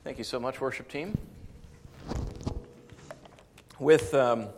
Thank you so much, worship team. With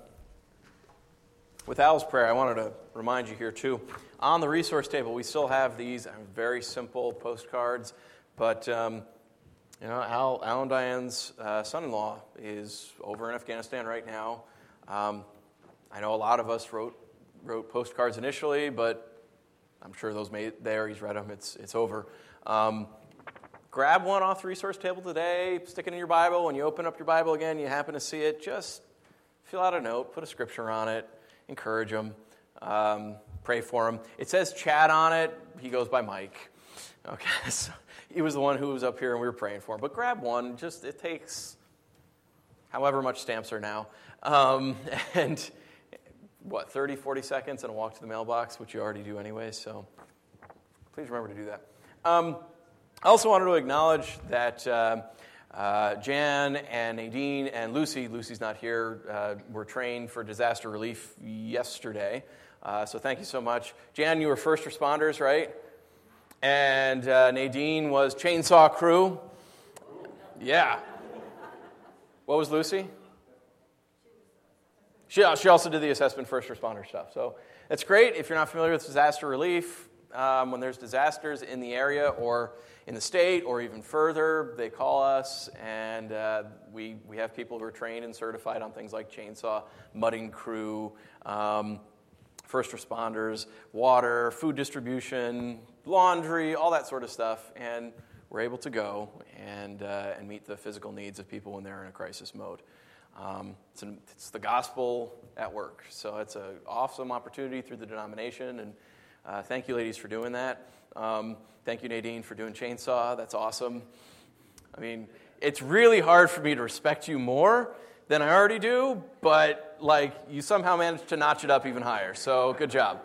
Al's prayer, I wanted to remind you here too. On the resource table, we still have these very simple postcards, but Al and Diane's son-in-law is over in Afghanistan right now. I know a lot of us wrote postcards initially, but I'm sure those made it there. He's read them. It's over. Grab one off the resource table today, stick it in your Bible. When you open up your Bible again, you happen to see it, just fill out a note, put a scripture on it, encourage them, pray for them. It says Chad on it. He goes by Mike. Okay, so he was the one who was up here and we were praying for him. But grab one. It takes however much stamps are now. And 30, 40 seconds and a walk to the mailbox, which you already do anyway. So please remember to do that. I also wanted to acknowledge that Jan and Nadine and Lucy's not here, were trained for disaster relief yesterday. So thank you so much. Jan, you were first responders, right? And Nadine was chainsaw crew. Yeah. What was Lucy? She also did the assessment first responder stuff. So it's great. If you're not familiar with disaster relief, when there's disasters in the area or in the state or even further, they call us, and we have people who are trained and certified on things like chainsaw, mudding crew, first responders, water, food distribution, laundry, all that sort of stuff, and we're able to go and meet the physical needs of people when they're in a crisis mode. It's the gospel at work, so it's an awesome opportunity through the denomination, and thank you, ladies, for doing that. Thank you, Nadine, for doing chainsaw. That's awesome. I mean, it's really hard for me to respect you more than I already do, but, you somehow managed to notch it up even higher, so good job.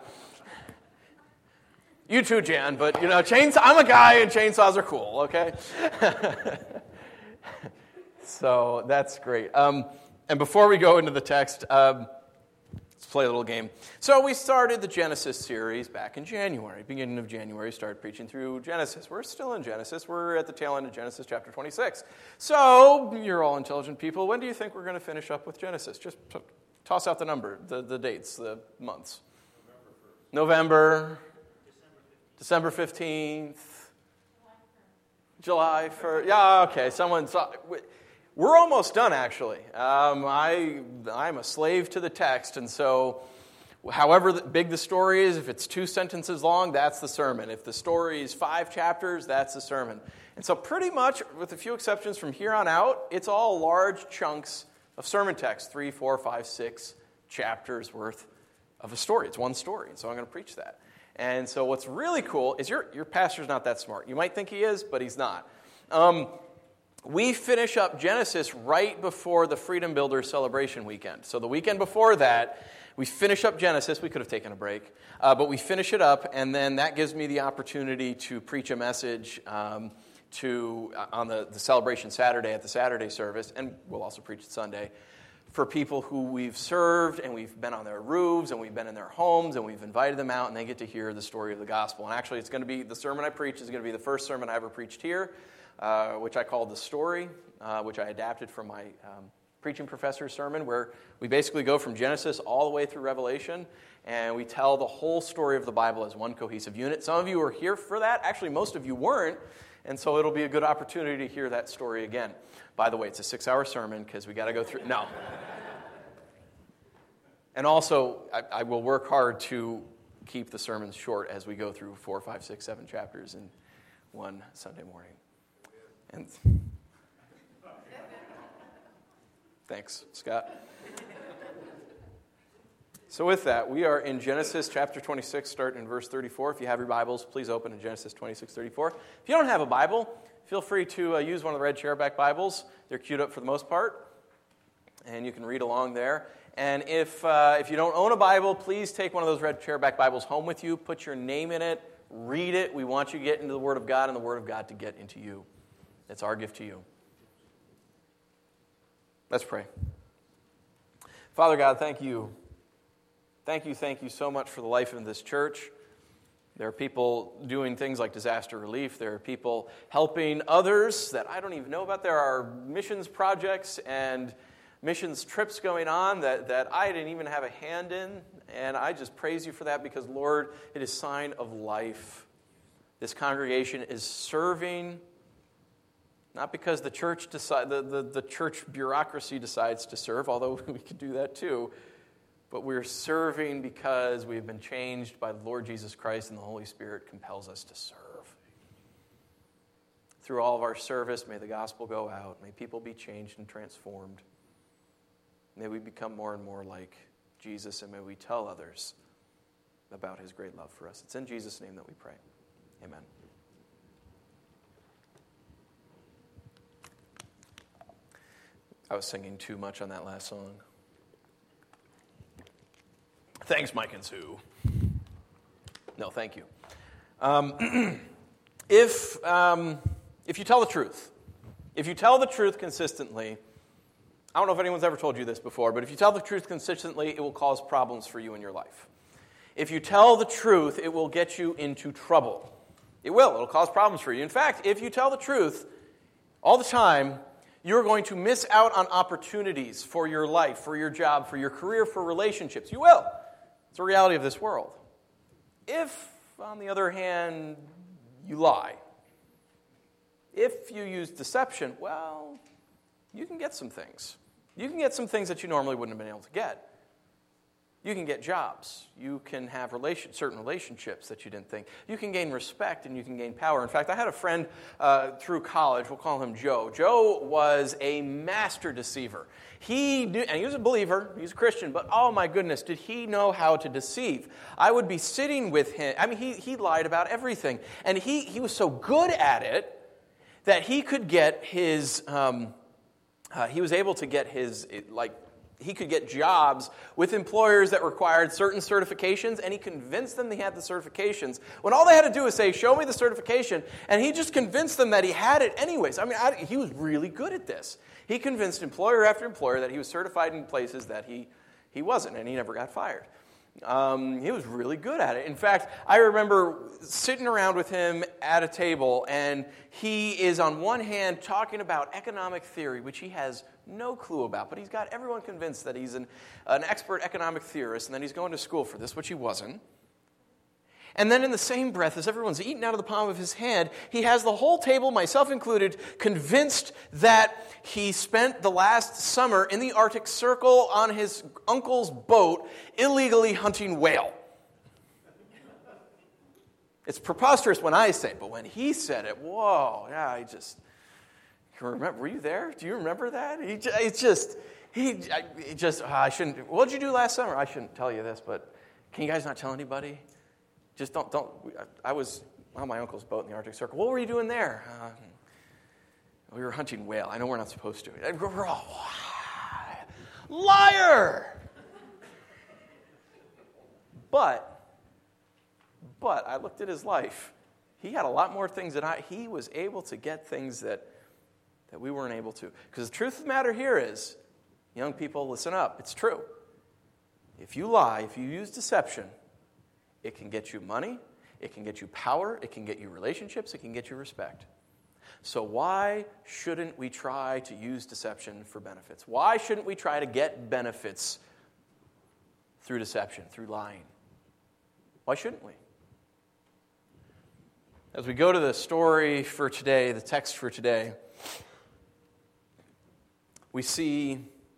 You too, Jan, but, chainsaw, I'm a guy and chainsaws are cool, okay? So that's great. And before we go into the text, let's play a little game. So we started the Genesis series back in January. Beginning of January, started preaching through Genesis. We're still in Genesis. We're at the tail end of Genesis chapter 26. So you're all intelligent people. When do you think we're going to finish up with Genesis? Just toss out the number, the dates, the months. November. December 15th. July 1st. Yeah, okay. Someone saw. We're almost done, actually. I'm a slave to the text, and so however big the story is, if it's 2 sentences long, that's the sermon. If the story is 5 chapters, that's the sermon. And so pretty much, with a few exceptions from here on out, it's all large chunks of sermon text, 3, 4, 5, 6 chapters worth of a story. It's one story, and so I'm going to preach that. And so what's really cool is your pastor's not that smart. You might think he is, but he's not. We finish up Genesis right before the Freedom Builders celebration weekend. So the weekend before that, we finish up Genesis. We could have taken a break, but we finish it up, and then that gives me the opportunity to preach a message on the celebration Saturday at the Saturday service, and we'll also preach it Sunday, for people who we've served, and we've been on their roofs, and we've been in their homes, and we've invited them out, and they get to hear the story of the gospel. And actually, it's going to be, the sermon I preach is going to be the first sermon I ever preached here, which I called The Story, which I adapted from my preaching professor's sermon, where we basically go from Genesis all the way through Revelation, and we tell the whole story of the Bible as one cohesive unit. Some of you are here for that. Actually, most of you weren't, and so it'll be a good opportunity to hear that story again. By the way, it's a 6-hour sermon because we got to go through. No. And also, I will work hard to keep the sermons short as we go through 4, 5, 6, 7 chapters in one Sunday morning. And thanks, Scott. So with that, we are in Genesis chapter 26, starting in verse 34. If you have your Bibles, please open to Genesis 26:34. If you don't have a Bible, feel free to use one of the red chairback Bibles. They're queued up for the most part, and you can read along there. And if you don't own a Bible, please take one of those red chairback Bibles home with you. Put your name in it. Read it. We want you to get into the Word of God and the Word of God to get into you. It's our gift to you. Let's pray. Father God, thank you. Thank you so much for the life of this church. There are people doing things like disaster relief. There are people helping others that I don't even know about. There are missions projects and missions trips going on that I didn't even have a hand in. And I just praise you for that because, Lord, it is a sign of life. This congregation is serving, not because the church the church bureaucracy decides to serve, although we could do that too, but we're serving because we've been changed by the Lord Jesus Christ and the Holy Spirit compels us to serve. Through all of our service, may the gospel go out. May people be changed and transformed. May we become more and more like Jesus, and may we tell others about his great love for us. It's in Jesus' name that we pray. Amen. I was singing too much on that last song. Thanks, Mike and Sue. No, thank you. If you tell the truth consistently, I don't know if anyone's ever told you this before, but if you tell the truth consistently, it will cause problems for you in your life. If you tell the truth, it will get you into trouble. It will. It'll cause problems for you. In fact, if you tell the truth all the time, you're going to miss out on opportunities for your life, for your job, for your career, for relationships. You will. It's the reality of this world. If, on the other hand, you lie, if you use deception, well, you can get some things. You can get some things that you normally wouldn't have been able to get. You can get jobs. You can have certain relationships that you didn't think. You can gain respect and you can gain power. In fact, I had a friend through college. We'll call him Joe. Joe was a master deceiver. He knew, and he was a believer. He was a Christian. But oh my goodness, did he know how to deceive? I would be sitting with him. I mean, he lied about everything. And he was so good at it that he could get his, he was able to get his, he could get jobs with employers that required certain certifications, and he convinced them he had the certifications, when all they had to do was say, show me the certification, and he just convinced them that he had it anyways. I mean, he was really good at this. He convinced employer after employer that he was certified in places that he wasn't, and he never got fired. He was really good at it. In fact, I remember sitting around with him at a table, and he is on one hand talking about economic theory, which he has no clue about, but he's got everyone convinced that he's an expert economic theorist and that he's going to school for this, which he wasn't. And then in the same breath, as everyone's eating out of the palm of his hand, he has the whole table, myself included, convinced that he spent the last summer in the Arctic Circle on his uncle's boat illegally hunting whale. It's preposterous when I say it, but when he said it, whoa, yeah, I remember. Were you there? Do you remember that? I shouldn't. What did you do last summer? I shouldn't tell you this, but can you guys not tell anybody? Just don't. I was on my uncle's boat in the Arctic Circle. What were you doing there? We were hunting whale. I know we're not supposed to. Liar! But I looked at his life. He had a lot more things than he was able to get things that we weren't able to. Because the truth of the matter here is, young people, listen up. It's true. If you lie, if you use deception, it can get you money, it can get you power, it can get you relationships, it can get you respect. So why shouldn't we try to use deception for benefits? Why shouldn't we try to get benefits through deception, through lying? Why shouldn't we? As we go to the story for today, the text for today, we see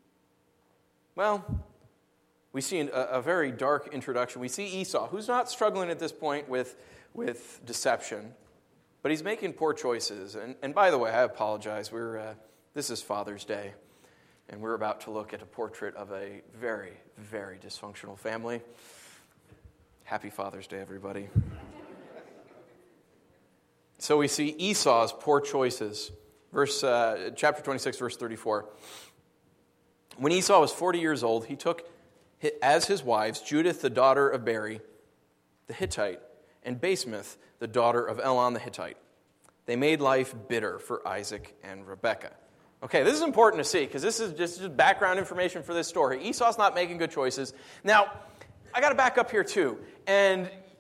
a very dark introduction. We see Esau, who's not struggling at this point with deception, but he's making poor choices. And by the way, I apologize. This is Father's Day, and we're about to look at a portrait of a very, very dysfunctional family. Happy Father's Day, everybody. So we see Esau's poor choices. Chapter 26, verse 34. When Esau was 40 years old, he took as his wives Judith, the daughter of Beri, the Hittite, and Basemath, the daughter of Elon, the Hittite. They made life bitter for Isaac and Rebekah. Okay, this is important to see because this is just background information for this story. Esau's not making good choices. Now, I got to back up here too. And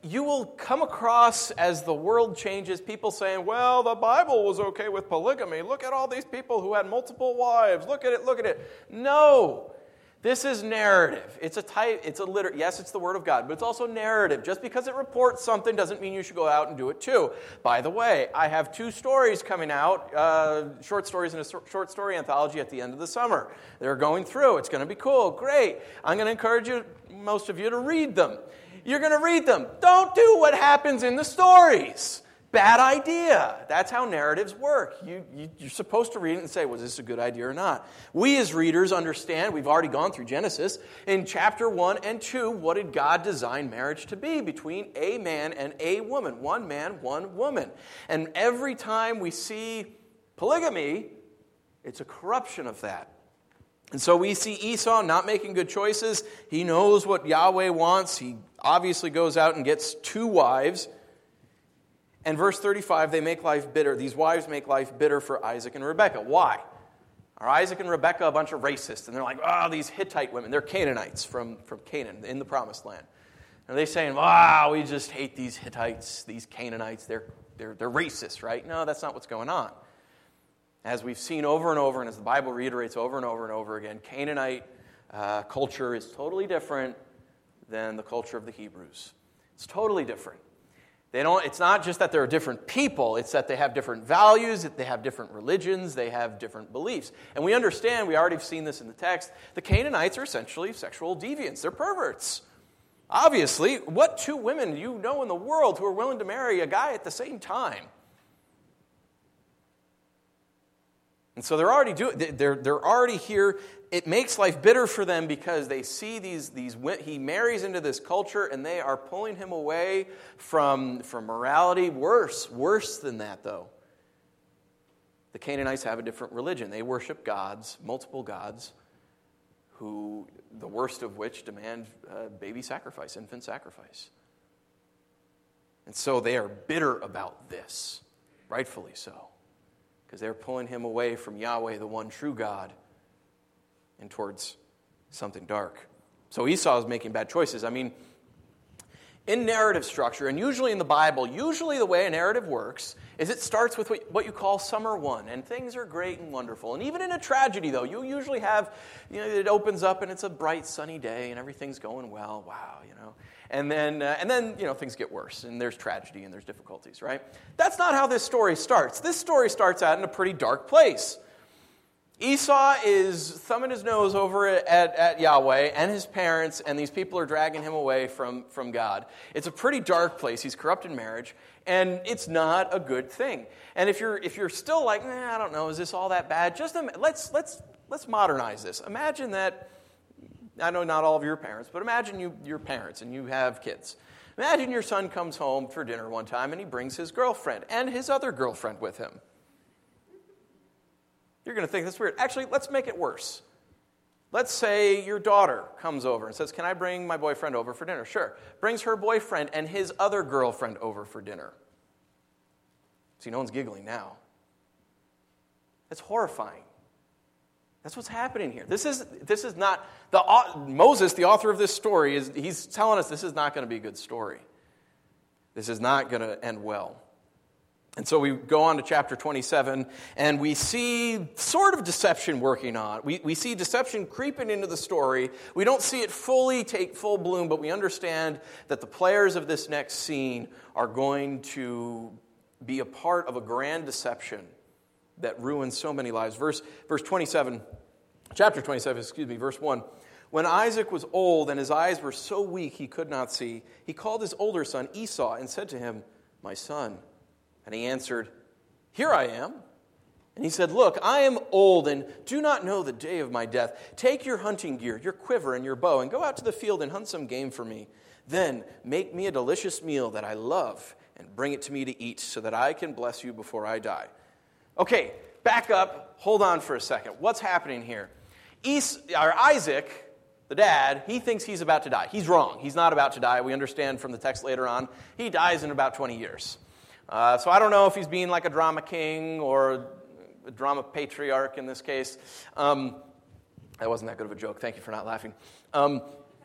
you will come across, as the world changes, people saying, well, the Bible was okay with polygamy. Look at all these people who had multiple wives. Look at it, look at it. No. This is narrative. Yes, it's the Word of God, but it's also narrative. Just because it reports something doesn't mean you should go out and do it too. By the way, I have 2 stories coming out, short stories in a short story anthology at the end of the summer. They're going through. It's going to be cool. Great. I'm going to encourage most of you to read them. You're going to read them. Don't do what happens in the stories. Bad idea. That's how narratives work. You're supposed to read it and say, was this a good idea or not? We as readers understand, we've already gone through Genesis. In chapter 1 and 2, what did God design marriage to be? Between a man and a woman. One man, one woman. And every time we see polygamy, it's a corruption of that. And so we see Esau not making good choices. He knows what Yahweh wants. He obviously goes out and gets 2 wives. And verse 35, they make life bitter. These wives make life bitter for Isaac and Rebekah. Why? Are Isaac and Rebekah a bunch of racists? And they're like, oh, these Hittite women. They're Canaanites from Canaan in the Promised Land. And they're saying, wow, we just hate these Hittites, these Canaanites. They're racist, right? No, that's not what's going on. As we've seen over and over, and as the Bible reiterates over and over and over again, Canaanite culture is totally different than the culture of the Hebrews. It's totally different. It's not just that they're different people, it's that they have different values, that they have different religions, they have different beliefs. And we understand, we already have seen this in the text, the Canaanites are essentially sexual deviants. They're perverts. Obviously, what 2 women do you know in the world who are willing to marry a guy at the same time? And so they're already here. It makes life bitter for them because they see he marries into this culture and they are pulling him away from morality. Worse than that, though. The Canaanites have a different religion. They worship gods, multiple gods, who the worst of which demand baby sacrifice, infant sacrifice. And so they are bitter about this, rightfully so. Because they're pulling him away from Yahweh, the one true God, and towards something dark. So Esau is making bad choices. I mean, in narrative structure, and usually in the Bible, usually the way a narrative works is it starts with what you call summer 1, and things are great and wonderful. And even in a tragedy, though, you usually have, it opens up and it's a bright, sunny day, and everything's going well. Wow, And then things get worse, and there's tragedy and there's difficulties, right? That's not how this story starts. This story starts out in a pretty dark place. Esau is thumbing his nose over at Yahweh and his parents, and these people are dragging him away from God. It's a pretty dark place. He's corrupted marriage, and it's not a good thing. And if you're still like, I don't know, is this all that bad? Just let's modernize this. Imagine that. I know not all of your parents, but imagine your parents and you have kids. Imagine your son comes home for dinner one time and he brings his girlfriend and his other girlfriend with him. You're going to think that's weird. Actually, let's make it worse. Let's say your daughter comes over and says, can I bring my boyfriend over for dinner? Sure. Brings her boyfriend and his other girlfriend over for dinner. See, no one's giggling now. That's horrifying. That's what's happening here. This is not Moses, the author of this story, he's telling us this is not going to be a good story. This is not going to end well. And so we go on to chapter 27, and we see sort of deception working on. We see deception creeping into the story. We don't see it fully take full bloom, but we understand that the players of this next scene are going to be a part of a grand deception that ruins so many lives. Chapter 27, verse 1. When Isaac was old and his eyes were so weak he could not see, he called his older son Esau and said to him, my son. And he answered, here I am. And he said, look, I am old and do not know the day of my death. Take your hunting gear, your quiver, and your bow, and go out to the field and hunt some game for me. Then make me a delicious meal that I love and bring it to me to eat so that I can bless you before I die. Okay, back up. Hold on for a second. What's happening here? Isaac, the dad, he thinks he's about to die. He's wrong. He's not about to die. We understand from the text later on. He dies in about 20 years. So I don't know if he's being like a drama king or a drama patriarch in this case. That wasn't that good of a joke. Thank you for not laughing.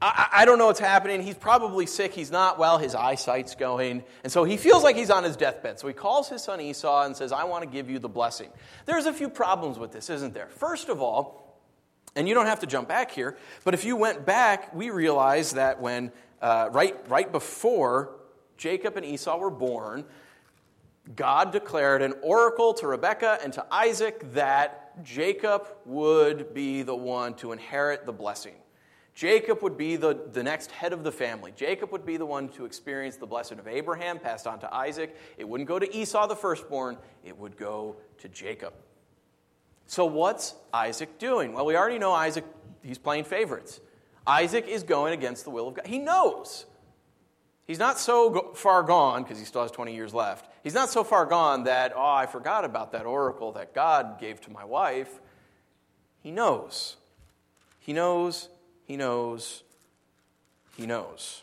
I don't know what's happening. He's probably sick. He's not well. His eyesight's going. And so he feels like he's on his deathbed. So he calls his son Esau and says, I want to give you the blessing. There's a few problems with this, isn't there? First of all, and you don't have to jump back here, but if you went back, we realize that when right before Jacob and Esau were born, God declared an oracle to Rebekah and to Isaac that Jacob would be the one to inherit the blessing. Jacob would be the next head of the family. Jacob would be the one to experience the blessing of Abraham, passed on to Isaac. It wouldn't go to Esau, the firstborn. It would go to Jacob. So what's Isaac doing? Well, we already know Isaac, he's playing favorites. Isaac is going against the will of God. He knows. He's not so far gone, because he still has 20 years left. He's not so far gone that, I forgot about that oracle that God gave to my wife. He knows. He knows. He knows. He knows.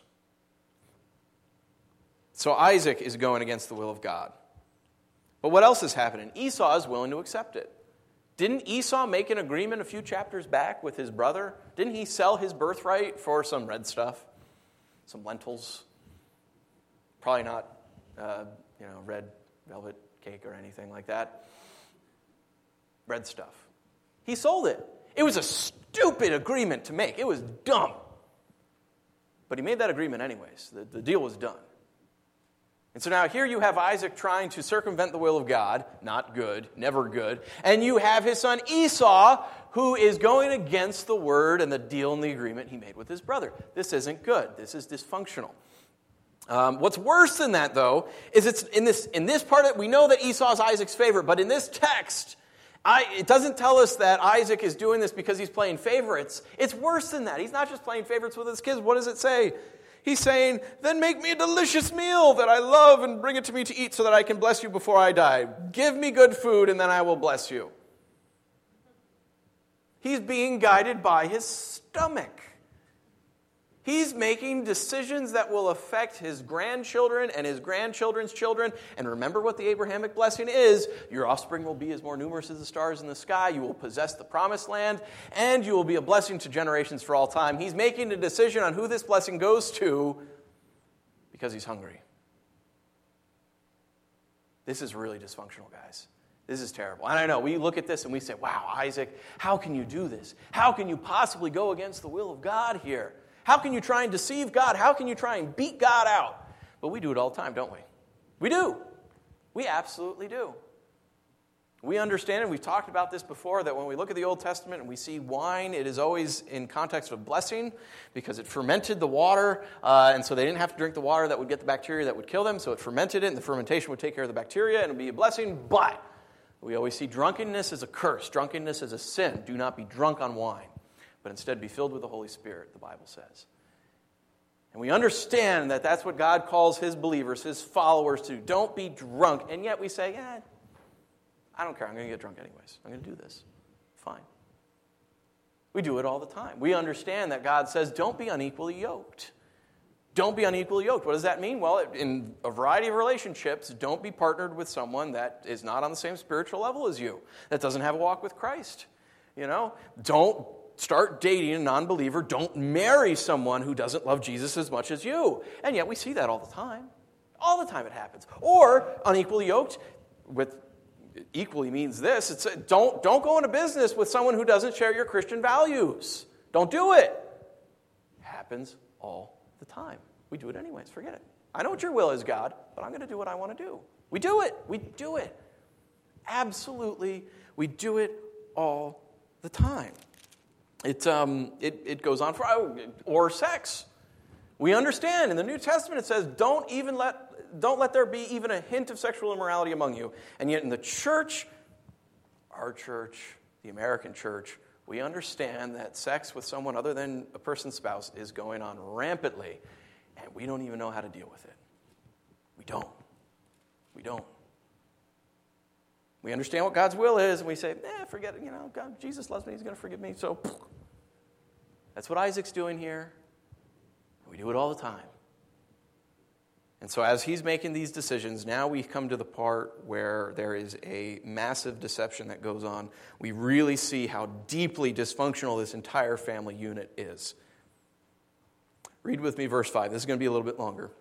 So Isaac is going against the will of God. But what else is happening? Esau is willing to accept it. Didn't Esau make an agreement a few chapters back with his brother? Didn't he sell his birthright for some red stuff? Some lentils? Probably not, red velvet cake or anything like that. Red stuff. He sold it. It was a stupid agreement to make. It was dumb. But he made that agreement anyways. The deal was done. And so now here you have Isaac trying to circumvent the will of God. Not good. Never good. And you have his son Esau, who is going against the word and the deal and the agreement he made with his brother. This isn't good. This is dysfunctional. What's worse than that, though, is it's in this part, we know that Esau is Isaac's favorite, but in this text, it doesn't tell us that Isaac is doing this because he's playing favorites. It's worse than that. He's not just playing favorites with his kids. What does it say? He's saying, then make me a delicious meal that I love and bring it to me to eat so that I can bless you before I die. Give me good food and then I will bless you. He's being guided by his stomach. He's making decisions that will affect his grandchildren and his grandchildren's children. And remember what the Abrahamic blessing is. Your offspring will be as more numerous as the stars in the sky. You will possess the promised land. And you will be a blessing to generations for all time. He's making a decision on who this blessing goes to because he's hungry. This is really dysfunctional, guys. This is terrible. And I know, we look at this and we say, wow, Isaac, how can you do this? How can you possibly go against the will of God here? How can you try and deceive God? How can you try and beat God out? But we do it all the time, don't we? We do. We absolutely do. We understand, and we've talked about this before, that when we look at the Old Testament and we see wine, it is always in context of blessing because it fermented the water, and so they didn't have to drink the water that would get the bacteria that would kill them, so it fermented it, and the fermentation would take care of the bacteria, and it would be a blessing. But we always see drunkenness as a curse, drunkenness as a sin. Do not be drunk on wine, but instead be filled with the Holy Spirit, the Bible says. And we understand that that's what God calls his believers, his followers to. Don't be drunk. And yet we say, I don't care. I'm going to get drunk anyways. I'm going to do this. Fine. We do it all the time. We understand that God says, don't be unequally yoked. Don't be unequally yoked. What does that mean? Well, in a variety of relationships, don't be partnered with someone that is not on the same spiritual level as you, that doesn't have a walk with Christ. Don't start dating a non-believer. Don't marry someone who doesn't love Jesus as much as you. And yet we see that all the time. All the time it happens. Or unequally yoked, with equally means this. It's don't go into business with someone who doesn't share your Christian values. Don't do it. Happens all the time. We do it anyways. Forget it. I know what your will is, God, but I'm going to do what I want to do. We do it. We do it. Absolutely. We do it all the time. It goes on or sex. We understand in the New Testament it says don't let there be even a hint of sexual immorality among you. And yet in the church, our church, the American church, we understand that sex with someone other than a person's spouse is going on rampantly, and we don't even know how to deal with it. We don't. We understand what God's will is, and we say, forget it. God, Jesus loves me. He's going to forgive me. So that's what Isaac's doing here. We do it all the time. And so as he's making these decisions, now we come to the part where there is a massive deception that goes on. We really see how deeply dysfunctional this entire family unit is. Read with me verse 5. This is going to be a little bit longer.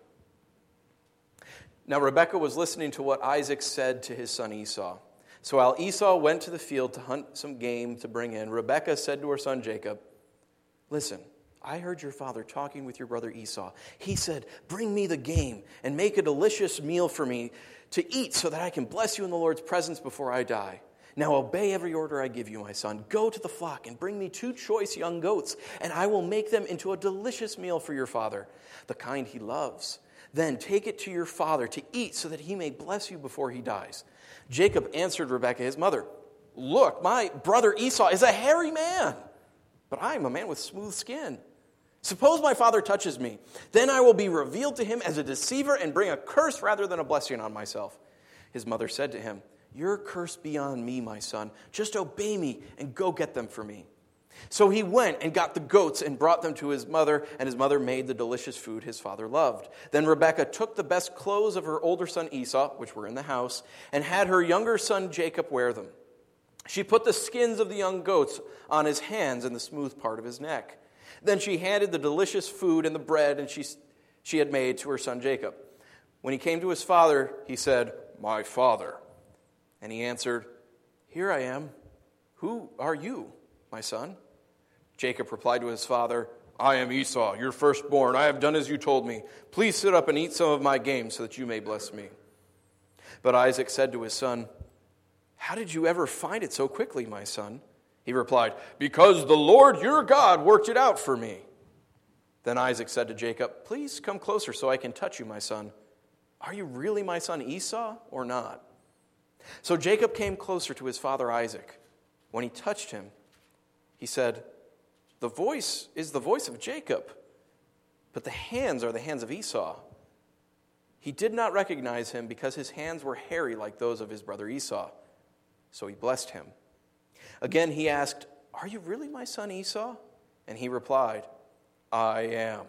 Now Rebekah was listening to what Isaac said to his son Esau. So while Esau went to the field to hunt some game to bring in, Rebekah said to her son Jacob, "Listen, I heard your father talking with your brother Esau. He said, 'Bring me the game and make a delicious meal for me to eat so that I can bless you in the Lord's presence before I die. Now obey every order I give you, my son. Go to the flock and bring me 2 choice young goats, and I will make them into a delicious meal for your father, the kind he loves. Then take it to your father to eat so that he may bless you before he dies.' Jacob answered Rebekah, his mother, 'Look, my brother Esau is a hairy man, but I am a man with smooth skin. Suppose my father touches me. Then I will be revealed to him as a deceiver and bring a curse rather than a blessing on myself.' His mother said to him, 'Your curse be on me, my son. Just obey me and go get them for me.' So he went and got the goats and brought them to his mother, and his mother made the delicious food his father loved. Then Rebekah took the best clothes of her older son Esau, which were in the house, and had her younger son Jacob wear them. She put the skins of the young goats on his hands and the smooth part of his neck. Then she handed the delicious food and the bread and she had made to her son Jacob. When he came to his father, he said, 'My father.' And he answered, 'Here I am. Who are you, my son?' Jacob replied to his father, 'I am Esau, your firstborn. I have done as you told me. Please sit up and eat some of my game so that you may bless me.' But Isaac said to his son, 'How did you ever find it so quickly, my son?' He replied, 'Because the Lord your God worked it out for me.' Then Isaac said to Jacob, 'Please come closer so I can touch you, my son. Are you really my son Esau or not?' So Jacob came closer to his father Isaac. When he touched him, he said, 'The voice is the voice of Jacob, but the hands are the hands of Esau.' He did not recognize him because his hands were hairy like those of his brother Esau. So he blessed him. Again he asked, 'Are you really my son Esau?' And he replied, 'I am.'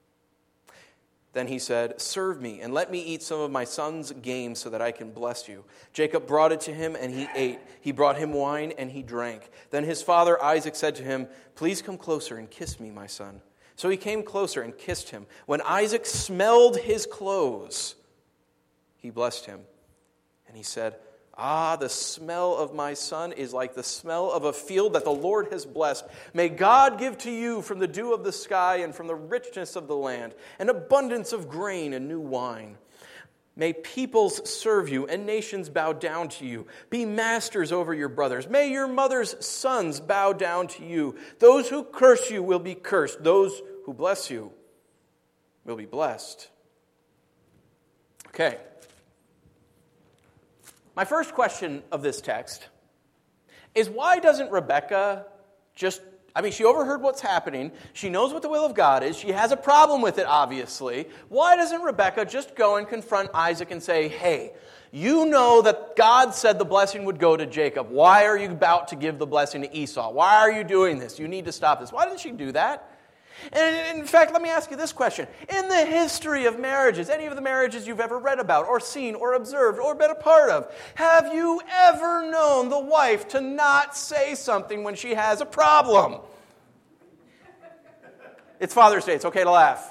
Then he said, 'Serve me and let me eat some of my son's game so that I can bless you.' Jacob brought it to him and he ate. He brought him wine and he drank. Then his father Isaac said to him, 'Please come closer and kiss me, my son.' So he came closer and kissed him. When Isaac smelled his clothes, he blessed him. And he said, 'Ah, the smell of my son is like the smell of a field that the Lord has blessed. May God give to you from the dew of the sky and from the richness of the land an abundance of grain and new wine. May peoples serve you and nations bow down to you. Be masters over your brothers. May your mother's sons bow down to you. Those who curse you will be cursed. Those who bless you will be blessed.'" Okay. My first question of this text is, why doesn't Rebekah she overheard what's happening. She knows what the will of God is. She has a problem with it, obviously. Why doesn't Rebekah just go and confront Isaac and say, "Hey, you know that God said the blessing would go to Jacob. Why are you about to give the blessing to Esau? Why are you doing this? You need to stop this." Why didn't she do that? And in fact, let me ask you this question. In the history of marriages, any of the marriages you've ever read about or seen or observed or been a part of, have you ever known the wife to not say something when she has a problem? It's Father's Day. It's okay to laugh.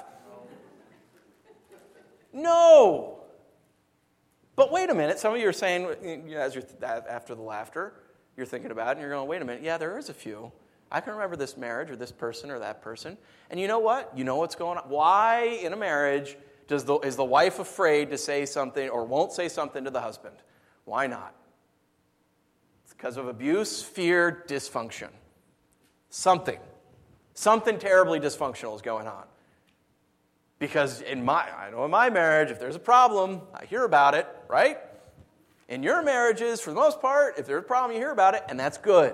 No. But wait a minute. Some of you are saying, as you're after the laughter, you're thinking about it and you're going, wait a minute. Yeah, there is a few. I can remember this marriage or this person or that person. And you know what? You know what's going on. Why in a marriage is the wife afraid to say something or won't say something to the husband? Why not? It's because of abuse, fear, dysfunction. Something terribly dysfunctional is going on. Because I know in my marriage, if there's a problem, I hear about it, right? In your marriages, for the most part, if there's a problem, you hear about it, and that's good.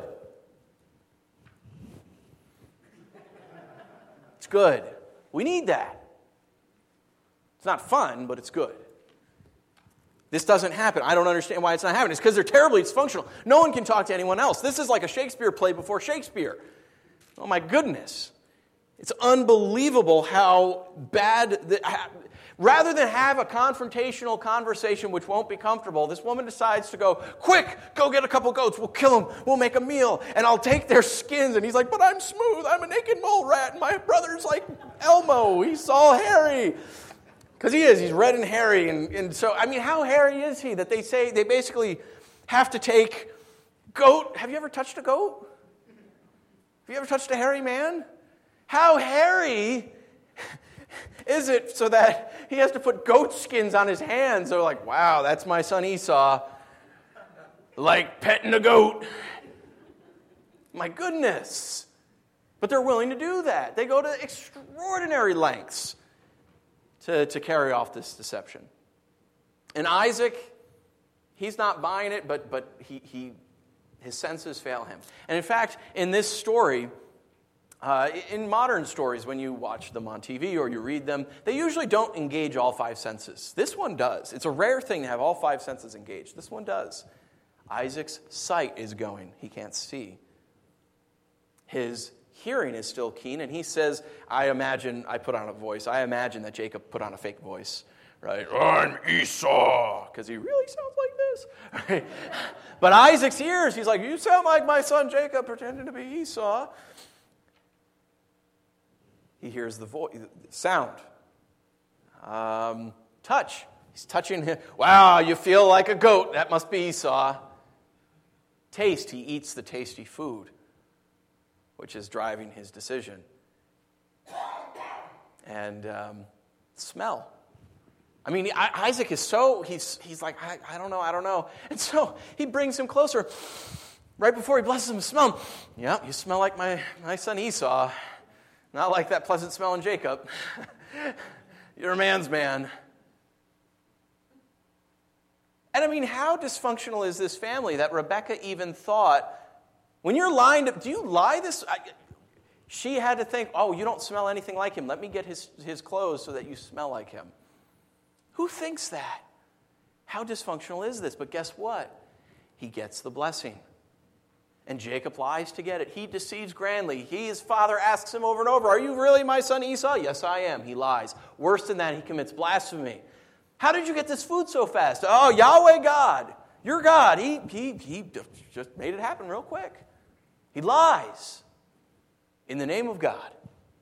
It's good. We need that. It's not fun, but it's good. This doesn't happen. I don't understand why it's not happening. It's because they're terribly dysfunctional. No one can talk to anyone else. This is like a Shakespeare play before Shakespeare. Oh my goodness. It's unbelievable how bad... Rather than have a confrontational conversation which won't be comfortable, this woman decides to go, quick, go get a couple goats, we'll kill them, we'll make a meal, and I'll take their skins. And he's like, but I'm smooth, I'm a naked mole rat, and my brother's like Elmo, he's all hairy. Because he's red and hairy. And so, I mean, how hairy is he that they basically have to take goat? Have you ever touched a goat? Have you ever touched a hairy man? How hairy is it so that he has to put goat skins on his hands? They're like, wow, that's my son Esau. Like petting a goat. My goodness. But they're willing to do that. They go to extraordinary lengths to carry off this deception. And Isaac, he's not buying it, but his senses fail him. And in fact, in this story, in modern stories, when you watch them on TV or you read them, they usually don't engage all five senses. This one does. It's a rare thing to have all five senses engaged. This one does. Isaac's sight is going. He can't see. His hearing is still keen, and he says, I imagine that Jacob put on a fake voice, right? I'm Esau, because he really sounds like this. Right? But Isaac's ears, he's like, you sound like my son Jacob pretending to be Esau. He hears the voice, sound. Touch. He's touching him. Wow, you feel like a goat. That must be Esau. Taste. He eats the tasty food, which is driving his decision. And smell. I mean, Isaac is he's like, I don't know. And so he brings him closer. Right before he blesses him, smell him. Yeah, you smell like my son Esau. Not like that pleasant smell in Jacob. You're a man's man. And I mean, how dysfunctional is this family that Rebekah even thought, when you're lying, do you lie this? She had to think, oh, you don't smell anything like him. Let me get his clothes so that you smell like him. Who thinks that? How dysfunctional is this? But guess what? He gets the blessing. And Jacob lies to get it. He deceives grandly. His father asks him over and over, are you really my son Esau? Yes, I am. He lies. Worse than that, he commits blasphemy. How did you get this food so fast? Oh, Yahweh God. Your God. He just made it happen real quick. He lies in the name of God.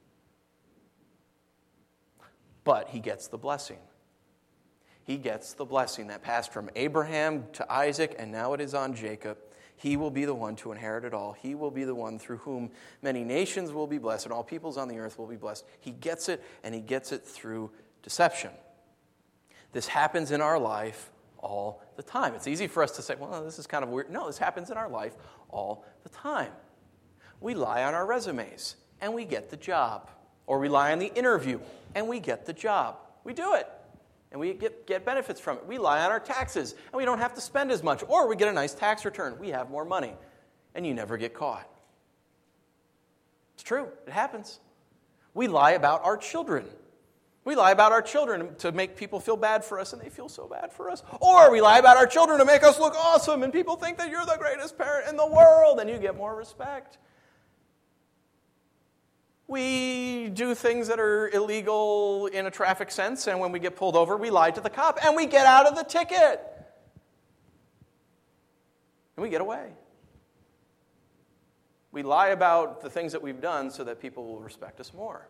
But he gets the blessing. He gets the blessing that passed from Abraham to Isaac, and now it is on Jacob. He will be the one to inherit it all. He will be the one through whom many nations will be blessed, and all peoples on the earth will be blessed. He gets it, and he gets it through deception. This happens in our life all the time. It's easy for us to say, well, this is kind of weird. No, this happens in our life all the time. We lie on our resumes, and we get the job. Or we lie on the interview, and we get the job. We do it. And we get benefits from it. We lie on our taxes, and we don't have to spend as much. Or we get a nice tax return. We have more money, and you never get caught. It's true. It happens. We lie about our children. We lie about our children to make people feel bad for us, and they feel so bad for us. Or we lie about our children to make us look awesome, and people think that you're the greatest parent in the world, and you get more respect. We do things that are illegal in a traffic sense, and when we get pulled over, we lie to the cop, and we get out of the ticket. And we get away. We lie about the things that we've done so that people will respect us more.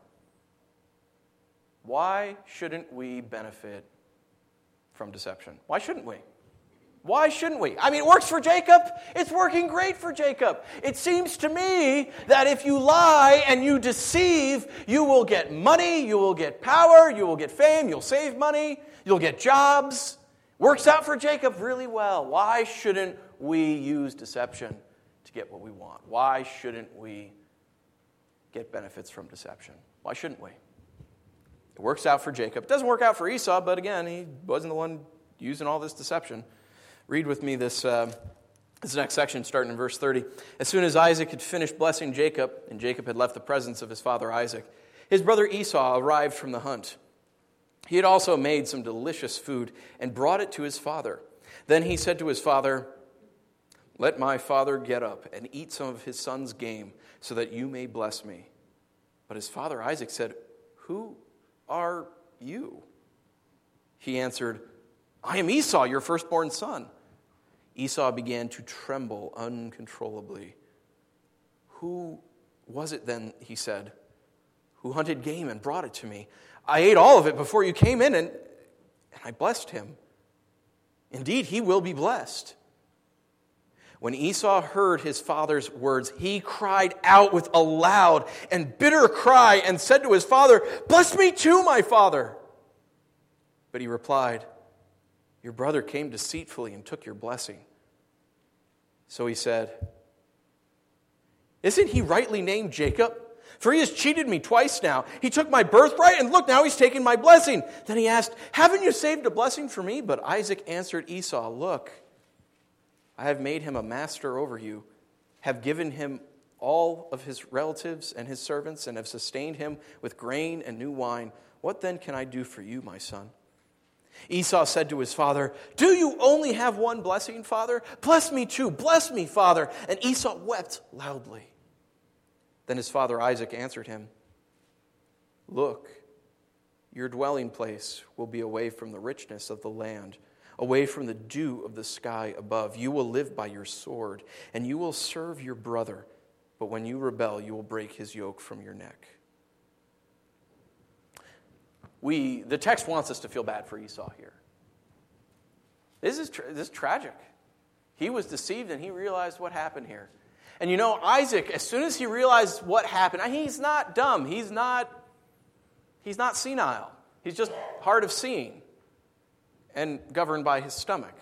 Why shouldn't we benefit from deception? Why shouldn't we? Why shouldn't we? I mean, it works for Jacob. It's working great for Jacob. It seems to me that if you lie and you deceive, you will get money, you will get power, you will get fame, you'll save money, you'll get jobs. Works out for Jacob really well. Why shouldn't we use deception to get what we want? Why shouldn't we get benefits from deception? Why shouldn't we? It works out for Jacob. It doesn't work out for Esau, but again, he wasn't the one using all this deception. Read with me this next section, starting in verse 30. As soon as Isaac had finished blessing Jacob, and Jacob had left the presence of his father Isaac, his brother Esau arrived from the hunt. He had also made some delicious food and brought it to his father. Then he said to his father, "Let my father get up and eat some of his son's game, so that you may bless me." But his father Isaac said, "Who are you?" He answered, I am Esau, your firstborn son. Esau began to tremble uncontrollably. Who was it then, he said, who hunted game and brought it to me? I ate all of it before you came in, and I blessed him. Indeed, he will be blessed. When Esau heard his father's words, he cried out with a loud and bitter cry and said to his father, Bless me too, my father. But he replied, Your brother came deceitfully and took your blessing. So he said, Isn't he rightly named Jacob? For he has cheated me twice now. He took my birthright, and look, now he's taking my blessing. Then he asked, Haven't you saved a blessing for me? But Isaac answered Esau, Look, I have made him a master over you, have given him all of his relatives and his servants, and have sustained him with grain and new wine. What then can I do for you, my son? Esau said to his father, Do you only have one blessing, father? Bless me too, bless me, father. And Esau wept loudly. Then his father Isaac answered him, Look, your dwelling place will be away from the richness of the land, away from the dew of the sky above. You will live by your sword, and you will serve your brother. But when you rebel, you will break his yoke from your neck. The text wants us to feel bad for Esau here. This is tragic. He was deceived and he realized what happened here. And you know, Isaac, as soon as he realized what happened, he's not dumb. He's not senile. He's just hard of seeing and governed by his stomach.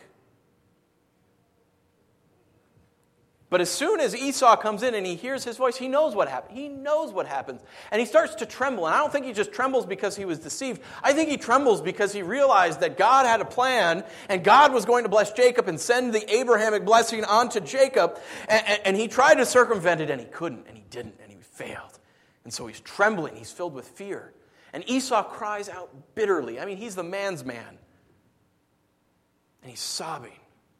But as soon as Esau comes in and he hears his voice, he knows what happened. He knows what happens. And he starts to tremble. And I don't think he just trembles because he was deceived. I think he trembles because he realized that God had a plan and God was going to bless Jacob and send the Abrahamic blessing onto Jacob. And he tried to circumvent it and he couldn't and he didn't and he failed. And so he's trembling. He's filled with fear. And Esau cries out bitterly. I mean, he's the man's man. And he's sobbing.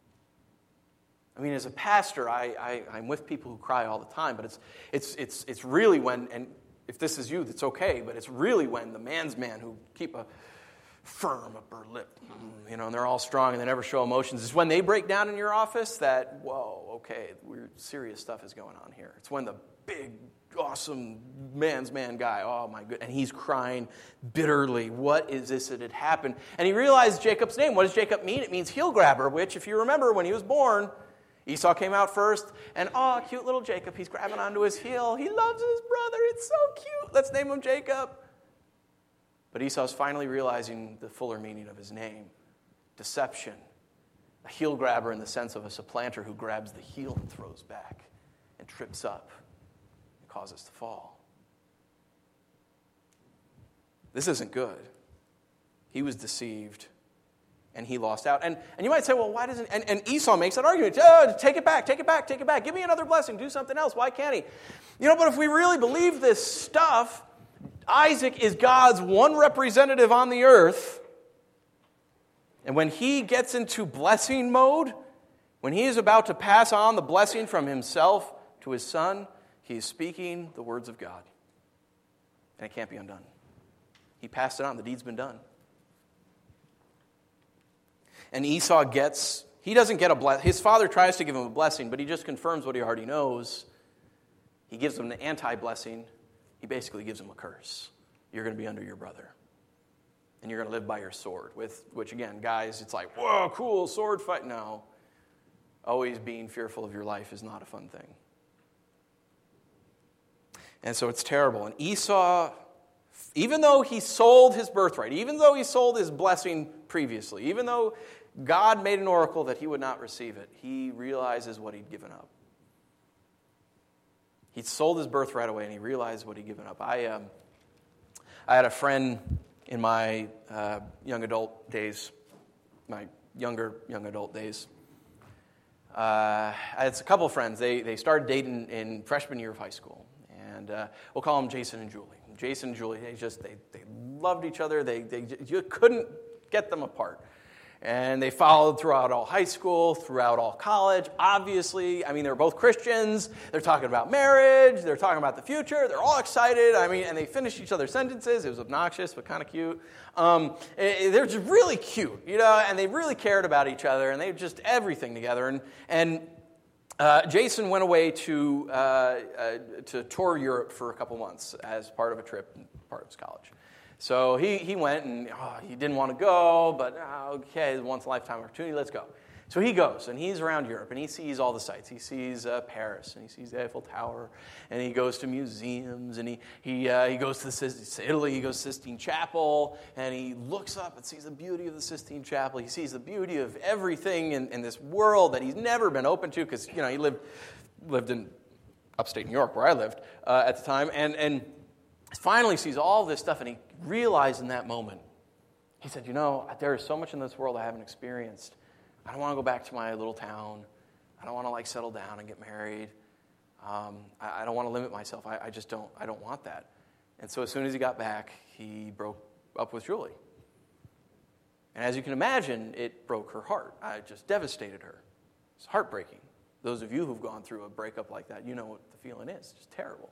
I mean, as a pastor, I'm with people who cry all the time, but it's really when, and if this is you, that's okay, but it's really when the man's man who keep a firm upper lip, and they're all strong and they never show emotions, it's when they break down in your office that, whoa, okay, serious stuff is going on here. It's when the big, awesome man's man guy, oh my goodness, and he's crying bitterly. What is this that had happened? And he realized Jacob's name. What does Jacob mean? It means heel grabber, which, if you remember, when he was born, Esau came out first, and cute little Jacob, he's grabbing onto his heel. He loves his brother. It's so cute. Let's name him Jacob. But Esau's finally realizing the fuller meaning of his name. Deception. A heel grabber in the sense of a supplanter who grabs the heel and throws back and trips up and causes to fall. This isn't good. He was deceived. And he lost out. And you might say, well, why doesn't... And Esau makes that argument. Take it back, take it back, take it back. Give me another blessing. Do something else. Why can't he? But if we really believe this stuff, Isaac is God's one representative on the earth. And when he gets into blessing mode, when he is about to pass on the blessing from himself to his son, he is speaking the words of God. And it can't be undone. He passed it on. The deed's been done. And Esau he doesn't get a blessing. His father tries to give him a blessing, but he just confirms what he already knows. He gives him an anti-blessing. He basically gives him a curse. You're going to be under your brother. And you're going to live by your sword. Which again, guys, it's like, whoa, cool, sword fight. No. Always being fearful of your life is not a fun thing. And so it's terrible. And Esau, even though he sold his birthright, even though he sold his blessing previously, even though God made an oracle that he would not receive it, he realizes what he'd given up. He'd sold his birthright away and he realized what he'd given up. I had a friend in my young adult days. I had a couple of friends. They started dating in freshman year of high school. And we'll call them Jason and Julie. Jason and Julie, they loved each other. You couldn't get them apart. And they followed throughout all high school, throughout all college. Obviously, I mean, they're both Christians. They're talking about marriage. They're talking about the future. They're all excited. I mean, and they finished each other's sentences. It was obnoxious, but kind of cute. They're just really cute, and they really cared about each other, and they just everything together. And Jason went away to tour Europe for a couple months as part of a trip, part of his college. So he went, and he didn't want to go, but okay, once-in-a-lifetime opportunity, let's go. So he goes, and he's around Europe, and he sees all the sights. He sees Paris, and he sees the Eiffel Tower, and he goes to museums, and he goes to Italy, he goes to Sistine Chapel, and he looks up and sees the beauty of the Sistine Chapel. He sees the beauty of everything in this world that he's never been open to, because he lived in upstate New York, where I lived at the time, and finally sees all this stuff, and he realized in that moment, he said, there is so much in this world I haven't experienced. I don't want to go back to my little town. I don't want to settle down and get married. I don't want to limit myself. I don't want that. And so as soon as he got back, he broke up with Julie. And as you can imagine, it broke her heart. It just devastated her. It's heartbreaking. Those of you who've gone through a breakup like that, you know what the feeling is. It's just terrible.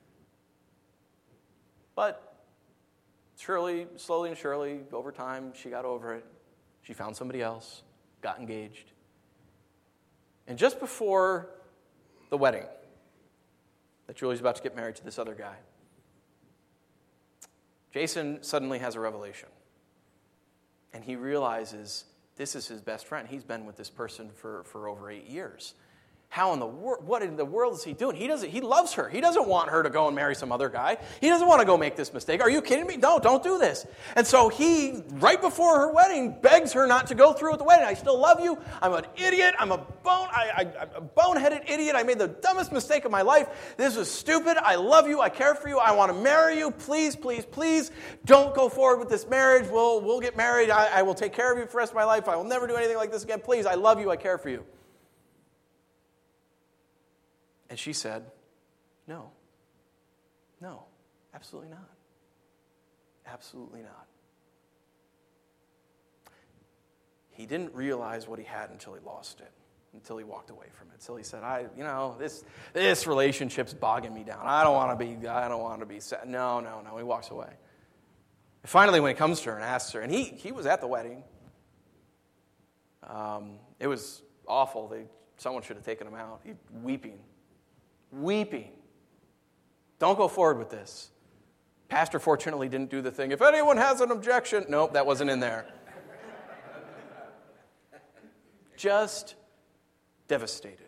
But slowly and surely, over time, she got over it. She found somebody else, got engaged. And just before the wedding, that Julie's about to get married to this other guy, Jason suddenly has a revelation. And he realizes this is his best friend. He's been with this person for over 8 years. What in the world is he doing? He loves her. He doesn't want her to go and marry some other guy. He doesn't want to go make this mistake. Are you kidding me? No, don't do this. And so he, right before her wedding, begs her not to go through with the wedding. I still love you. I'm an idiot. I'm a boneheaded idiot. I made the dumbest mistake of my life. This is stupid. I love you. I care for you. I want to marry you. Please, please, please, don't go forward with this marriage. We'll get married. I will take care of you for the rest of my life. I will never do anything like this again. Please, I love you. I care for you. And she said, no, absolutely not. Absolutely not. He didn't realize what he had until he lost it, until he walked away from it. Until he said, this relationship's bogging me down. I don't want to be sad. No. He walks away. And finally, when he comes to her and asks her, and he was at the wedding. It was awful. Someone should have taken him out. He's weeping. Don't go forward with this. Pastor fortunately didn't do the thing. If anyone has an objection. Nope, that wasn't in there. Just devastated.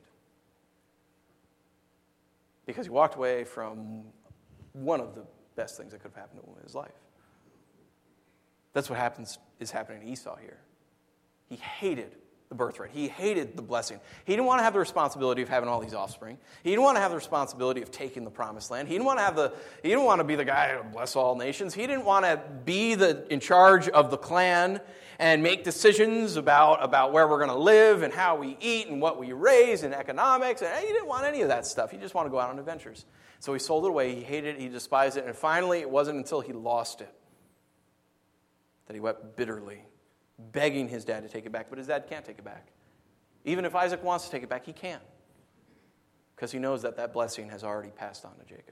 Because he walked away from one of the best things that could have happened to him in his life. That's what is happening to Esau here. He hated the birthright. He hated the blessing. He didn't want to have the responsibility of having all these offspring. He didn't want to have the responsibility of taking the promised land. He didn't want to be the guy who bless all nations. He didn't want to be in charge of the clan and make decisions about where we're going to live and how we eat and what we raise and economics. And he didn't want any of that stuff. He just wanted to go out on adventures. So he sold it away. He hated it. He despised it. And finally, it wasn't until he lost it that he wept bitterly, begging his dad to take it back, but his dad can't take it back. Even if Isaac wants to take it back, he can't, because he knows that blessing has already passed on to Jacob.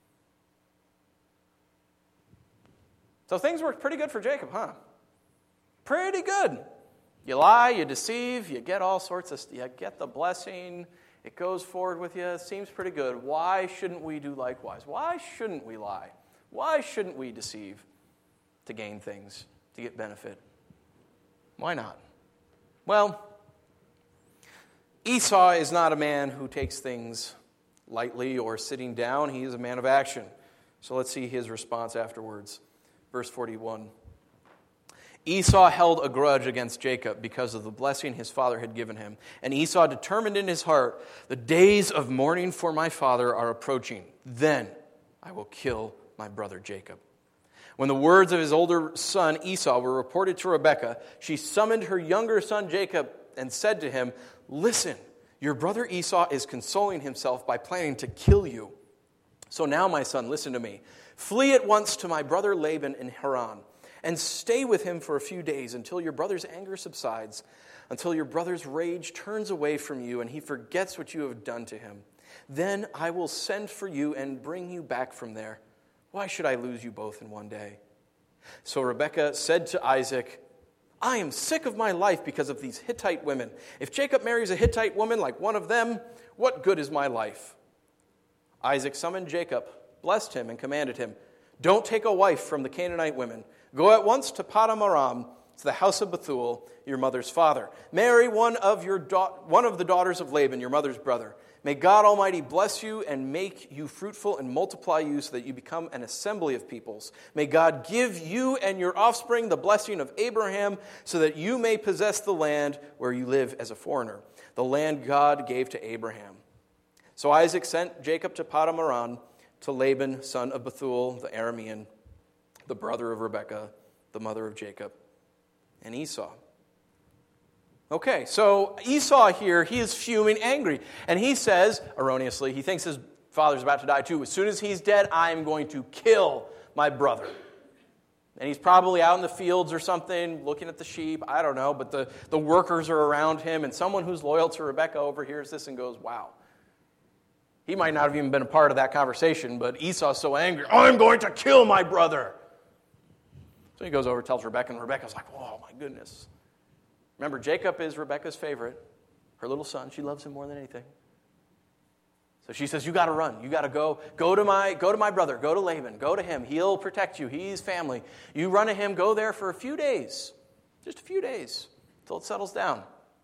So things worked pretty good for Jacob, huh? Pretty good. You lie, you deceive, you get all sorts of, you get the blessing, it goes forward with you, it seems pretty good. Why shouldn't we do likewise? Why shouldn't we lie? Why shouldn't we deceive to gain things, to get benefit? Why not? Well, Esau is not a man who takes things lightly or sitting down. He is a man of action. So let's see his response afterwards. Verse 41. Esau held a grudge against Jacob because of the blessing his father had given him. And Esau determined in his heart, the days of mourning for my father are approaching. Then I will kill my brother Jacob. When the words of his older son Esau were reported to Rebekah, she summoned her younger son Jacob and said to him, listen, your brother Esau is consoling himself by planning to kill you. So now, my son, listen to me. Flee at once to my brother Laban in Haran, and stay with him for a few days until your brother's anger subsides, until your brother's rage turns away from you and he forgets what you have done to him. Then I will send for you and bring you back from there. Why should I lose you both in one day?" So Rebekah said to Isaac, "I am sick of my life because of these Hittite women. If Jacob marries a Hittite woman like one of them, what good is my life?" Isaac summoned Jacob, blessed him, and commanded him, "Don't take a wife from the Canaanite women. Go at once to Paddan Aram, to the house of Bethuel, your mother's father. Marry one of the daughters of Laban, your mother's brother. May God Almighty bless you and make you fruitful and multiply you so that you become an assembly of peoples. May God give you and your offspring the blessing of Abraham so that you may possess the land where you live as a foreigner, the land God gave to Abraham." So Isaac sent Jacob to Paddan Aram to Laban, son of Bethuel, the Aramean, the brother of Rebekah, the mother of Jacob, and Esau. Okay, so Esau here, he is fuming, angry. And he says, erroneously, he thinks his father's about to die too. As soon as he's dead, I'm going to kill my brother. And he's probably out in the fields or something, looking at the sheep. I don't know, but the workers are around him. And someone who's loyal to Rebekah overhears this and goes, wow. He might not have even been a part of that conversation, but Esau's so angry, I'm going to kill my brother. So he goes over, tells Rebekah, and Rebekah's like, oh my goodness. Remember, Jacob is Rebekah's favorite, her little son. She loves him more than anything. So she says, you got to run. You got to go to my brother. Go to Laban. Go to him. He'll protect you. He's family. You run to him. Go there for a few days. Just a few days until it settles down.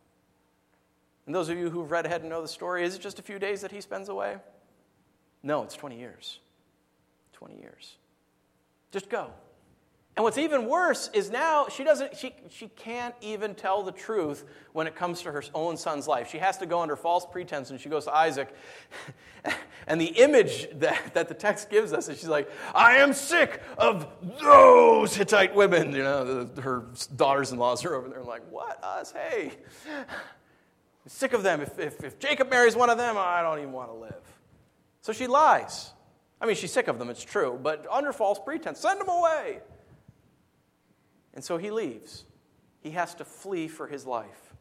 And those of you who've read ahead and know the story, is it just a few days that he spends away? No, it's 20 years. 20 years. Just go. And what's even worse is now she can't even tell the truth when it comes to her own son's life. She has to go under false pretense, and she goes to Isaac. And the image that the text gives us is she's like, I am sick of those Hittite women. You know, her daughters-in-laws are over there like, what? Us? Hey. I'm sick of them. If Jacob marries one of them, I don't even want to live. So she lies. I mean, she's sick of them, it's true, but under false pretense. Send them away. And so he leaves. He has to flee for his life.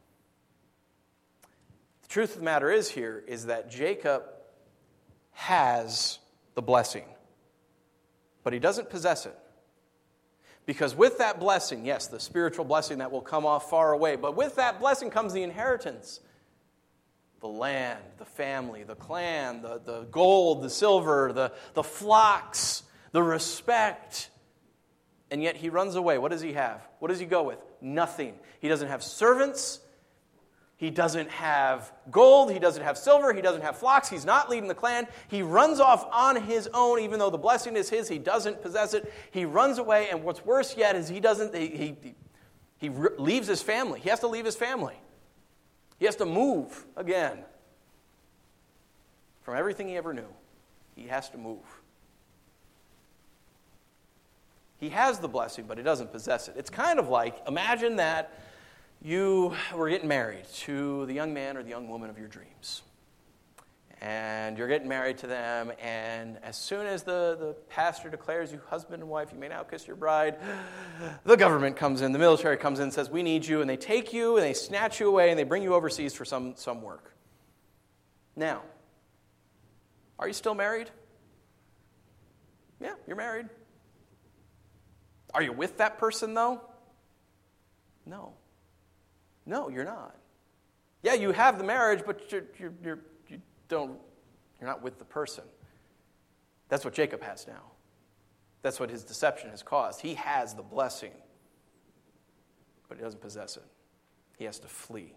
The truth of the matter is that Jacob has the blessing, but he doesn't possess it. Because with that blessing, yes, the spiritual blessing that will come off far away, but with that blessing comes the inheritance. The land, the family, the clan, the gold, the silver, the flocks, the respect. And yet he runs away. What does he have? What does he go with? Nothing. He doesn't have servants. He doesn't have gold. He doesn't have silver. He doesn't have flocks. He's not leading the clan. He runs off on his own, even though the blessing is his. He doesn't possess it. He runs away, and what's worse yet is he leaves his family. He has to leave his family. He has to move again. From everything he ever knew, he has to move. He has the blessing, but he doesn't possess it. It's kind of like, imagine that you were getting married to the young man or the young woman of your dreams. And you're getting married to them, and as soon as the pastor declares you husband and wife, you may now kiss your bride, the government comes in, the military comes in and says, we need you, and they take you, and they snatch you away, and they bring you overseas for some work. Now, are you still married? Yeah, you're married. Are you with that person, though? No. No, you're not. Yeah, you have the marriage, but you're not with the person. That's what Jacob has now. That's what his deception has caused. He has the blessing, but he doesn't possess it. He has to flee.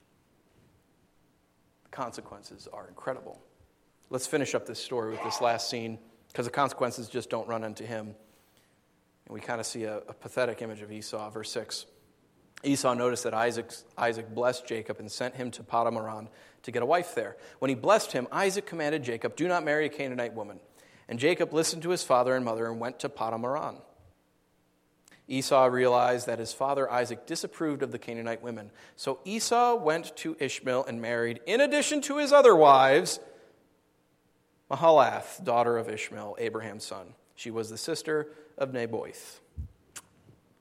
The consequences are incredible. Let's finish up this story with this last scene, because the consequences just don't run unto him. And we kind of see a pathetic image of Esau. Verse 6. Esau noticed that Isaac blessed Jacob and sent him to Paddan Aram to get a wife there. When he blessed him, Isaac commanded Jacob, do not marry a Canaanite woman. And Jacob listened to his father and mother and went to Paddan Aram. Esau realized that his father Isaac disapproved of the Canaanite women. So Esau went to Ishmael and married, in addition to his other wives, Mahalath, daughter of Ishmael, Abraham's son. She was the sister of Naboth.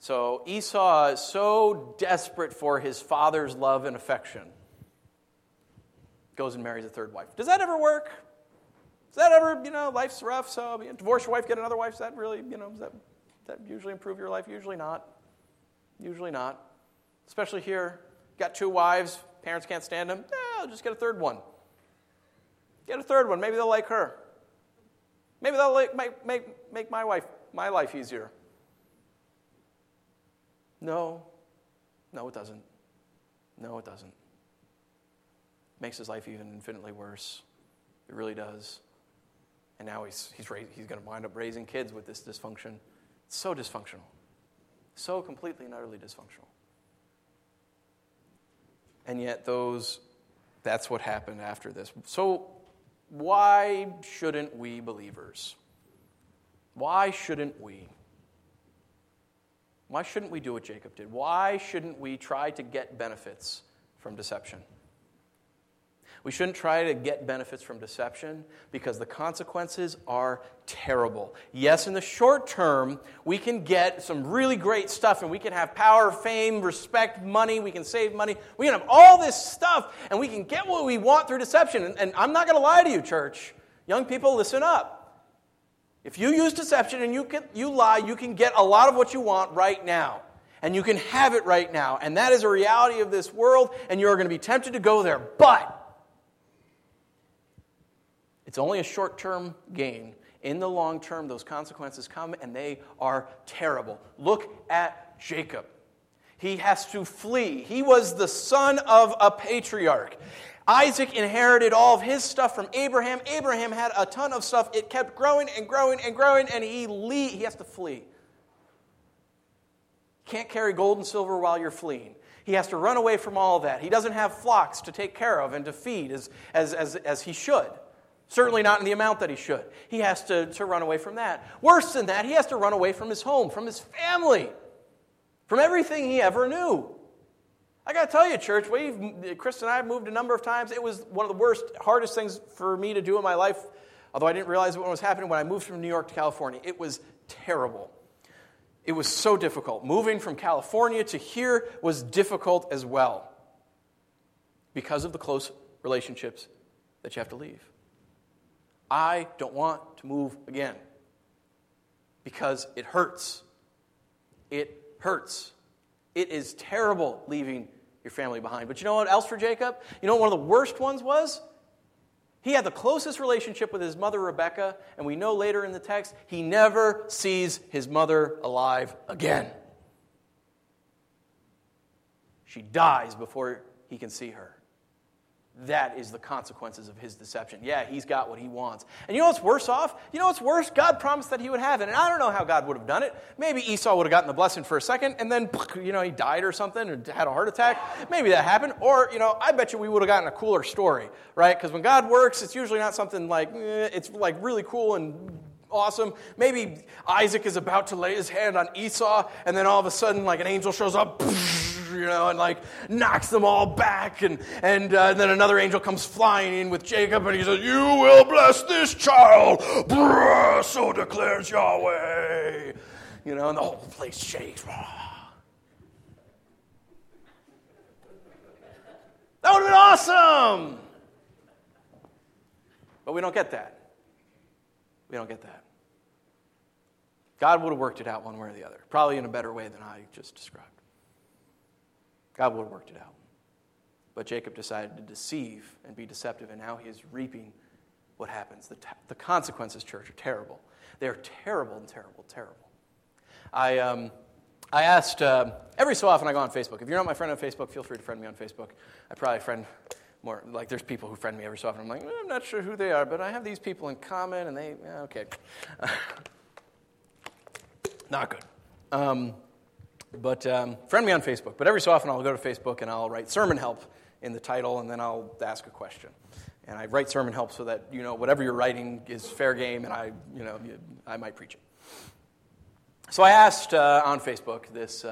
So Esau is so desperate for his father's love and affection, goes and marries a third wife. Does that ever work? Does that ever, life's rough, so divorce your wife, get another wife? Does that really, does that usually improve your life? Usually not. Usually not. Especially here, got 2 wives, parents can't stand them. I'll just get a third one. Get a third one. Maybe they'll like her. Maybe they'll make my life easier. No, it doesn't. No, it doesn't. Makes his life even infinitely worse. It really does. And now he's going to wind up raising kids with this dysfunction. It's so dysfunctional. So completely and utterly dysfunctional. And yet that's what happened after this. So why shouldn't we believers? Why shouldn't we? Why shouldn't we do what Jacob did? Why shouldn't we try to get benefits from deception? We shouldn't try to get benefits from deception because the consequences are terrible. Yes, in the short term, we can get some really great stuff, and we can have power, fame, respect, money. We can save money. We can have all this stuff, and we can get what we want through deception. And I'm not going to lie to you, church. Young people, listen up. If you use deception and you lie, you can get a lot of what you want right now. And you can have it right now. And that is a reality of this world, and you're going to be tempted to go there. But it's only a short-term gain. In the long term, those consequences come, and they are terrible. Look at Jacob. He has to flee. He was the son of a patriarch. Isaac inherited all of his stuff from Abraham. Abraham had a ton of stuff. It kept growing and growing and growing, and he has to flee. Can't carry gold and silver while you're fleeing. He has to run away from all of that. He doesn't have flocks to take care of and to feed as he should. Certainly not in the amount that he should. He has to run away from that. Worse than that, he has to run away from his home, from his family, from everything he ever knew. I got to tell you, church, Chris and I have moved a number of times. It was one of the worst, hardest things for me to do in my life, although I didn't realize what was happening when I moved from New York to California. It was terrible. It was so difficult. Moving from California to here was difficult as well because of the close relationships that you have to leave. I don't want to move again because it hurts. It hurts. It is terrible leaving your family behind. But you know what else for Jacob? You know what one of the worst ones was? He had the closest relationship with his mother Rebekah, and we know later in the text, he never sees his mother alive again. She dies before he can see her. That is the consequences of his deception. Yeah, he's got what he wants. And you know what's worse off? You know what's worse? God promised that he would have it. And I don't know how God would have done it. Maybe Esau would have gotten the blessing for a second, and then, he died or something, or had a heart attack. Maybe that happened. Or, I bet you we would have gotten a cooler story, right? Because when God works, it's usually not something like, it's like really cool and awesome. Maybe Isaac is about to lay his hand on Esau, and then all of a sudden, like an angel shows up, and like knocks them all back, and then another angel comes flying in with Jacob, and he says, "You will bless this child, so declares Yahweh." And the whole place shakes. That would have been awesome. But we don't get that. We don't get that. God would have worked it out one way or the other, probably in a better way than I just described. God would have worked it out. But Jacob decided to deceive and be deceptive, and now he is reaping what happens. The consequences, church, are terrible. They are terrible and terrible, terrible. I asked, every so often I go on Facebook. If you're not my friend on Facebook, feel free to friend me on Facebook. I probably friend more, like there's people who friend me every so often. I'm like, I'm not sure who they are, but I have these people in common, and they, okay. Not good. But friend me on Facebook. But every so often I'll go to Facebook and I'll write sermon help in the title, and then I'll ask a question. And I write sermon help so that, whatever you're writing is fair game, and I might preach it. So I asked on Facebook this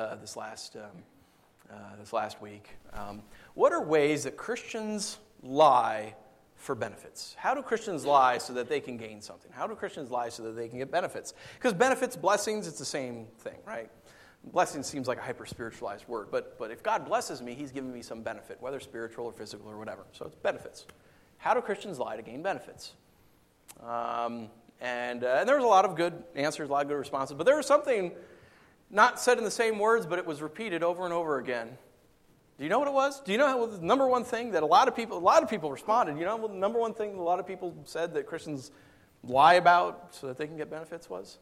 last week, what are ways that Christians lie for benefits? How do Christians lie so that they can gain something? How do Christians lie so that they can get benefits? Because benefits, blessings, it's the same thing, right? Blessing seems like a hyper-spiritualized word, but if God blesses me, he's giving me some benefit, whether spiritual or physical or whatever. So it's benefits. How do Christians lie to gain benefits? And there was a lot of good answers, a lot of good responses, but there was something not said in the same words, but it was repeated over and over again. Do you know what it was? Do you know what the number one thing that a lot of people responded? You know what the number one thing a lot of people said that Christians lie about so that they can get benefits was?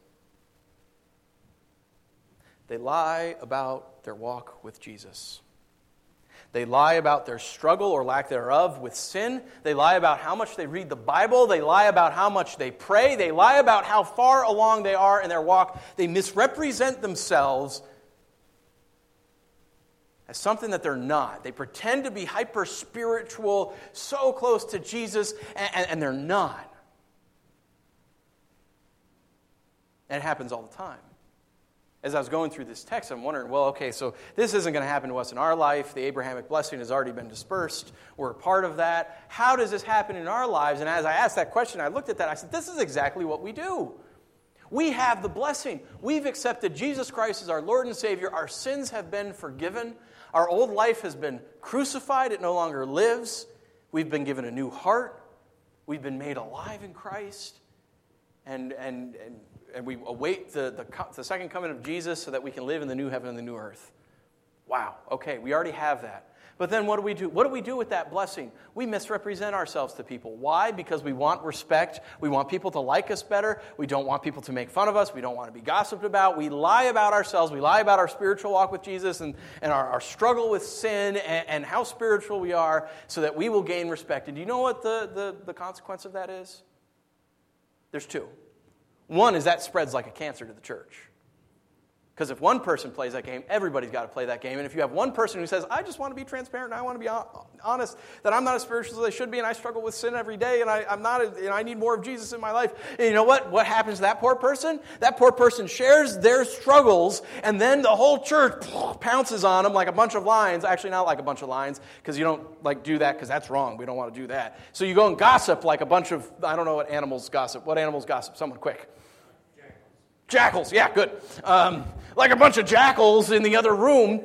They lie about their walk with Jesus. They lie about their struggle or lack thereof with sin. They lie about how much they read the Bible. They lie about how much they pray. They lie about how far along they are in their walk. They misrepresent themselves as something that they're not. They pretend to be hyper-spiritual, so close to Jesus, and they're not. And it happens all the time. As I was going through this text, I'm wondering, well, okay, so this isn't going to happen to us in our life. The Abrahamic blessing has already been dispersed. We're a part of that. How does this happen in our lives? And as I asked that question, I looked at that. I said, this is exactly what we do. We have the blessing. We've accepted Jesus Christ as our Lord and Savior. Our sins have been forgiven. Our old life has been crucified. It no longer lives. We've been given a new heart. We've been made alive in Christ. And we await the second coming of Jesus so that we can live in the new heaven and the new earth. Wow, okay, we already have that. But then what do we do? What do we do with that blessing? We misrepresent ourselves to people. Why? Because we want respect. We want people to like us better. We don't want people to make fun of us. We don't want to be gossiped about. We lie about ourselves. We lie about our spiritual walk with Jesus and our struggle with sin and how spiritual we are so that we will gain respect. And do you know what the consequence of that is? There's two. One is that spreads like a cancer to the church. Because if one person plays that game, everybody's got to play that game. And if you have one person who says, I just want to be transparent and I want to be honest, that I'm not as spiritual as I should be and I struggle with sin every day and I need more of Jesus in my life. And you know what? What happens to that poor person? That poor person shares their struggles and then the whole church pounces on them like a bunch of lions. Actually, not like a bunch of lions because you don't do that because that's wrong. We don't want to do that. So you go and gossip like a bunch of, I don't know what animals gossip. What animals gossip? Someone quick. Jackals, yeah, good. Like a bunch of jackals in the other room,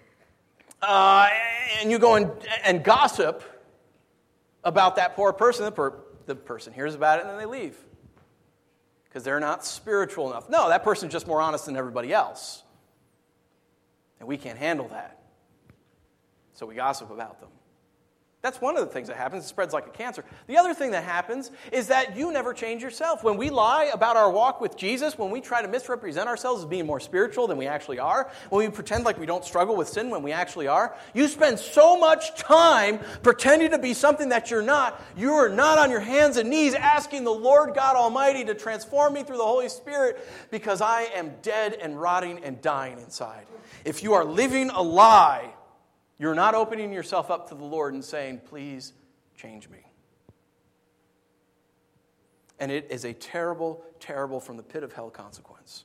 and you go and gossip about that poor person. The person hears about it and then they leave because they're not spiritual enough. No, that person's just more honest than everybody else. And we can't handle that. So we gossip about them. That's one of the things that happens. It spreads like a cancer. The other thing that happens is that you never change yourself. When we lie about our walk with Jesus, when we try to misrepresent ourselves as being more spiritual than we actually are, when we pretend like we don't struggle with sin when we actually are, you spend so much time pretending to be something that you're not. You are not on your hands and knees asking the Lord God Almighty to transform me through the Holy Spirit because I am dead and rotting and dying inside. If you are living a lie, you're not opening yourself up to the Lord and saying, please change me. And it is a terrible, terrible from the pit of hell consequence.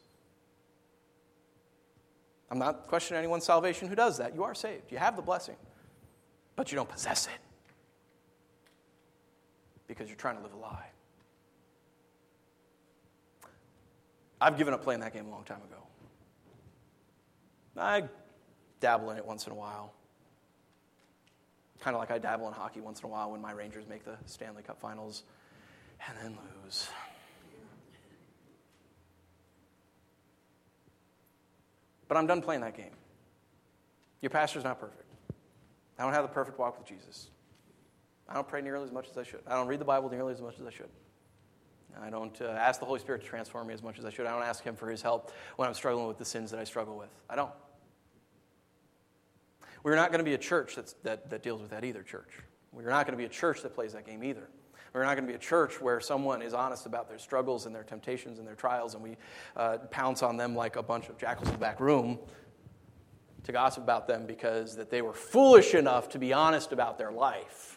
I'm not questioning anyone's salvation who does that. You are saved. You have the blessing. But you don't possess it. Because you're trying to live a lie. I've given up playing that game a long time ago. I dabble in it once in a while. Kind of like I dabble in hockey once in a while when my Rangers make the Stanley Cup Finals and then lose. But I'm done playing that game. Your pastor's not perfect. I don't have the perfect walk with Jesus. I don't pray nearly as much as I should. I don't read the Bible nearly as much as I should. I don't ask the Holy Spirit to transform me as much as I should. I don't ask Him for His help when I'm struggling with the sins that I struggle with. I don't. We're not going to be a church that deals with that either, church. We're not going to be a church that plays that game either. We're not going to be a church where someone is honest about their struggles and their temptations and their trials, and we pounce on them like a bunch of jackals in the back room to gossip about them because that they were foolish enough to be honest about their life.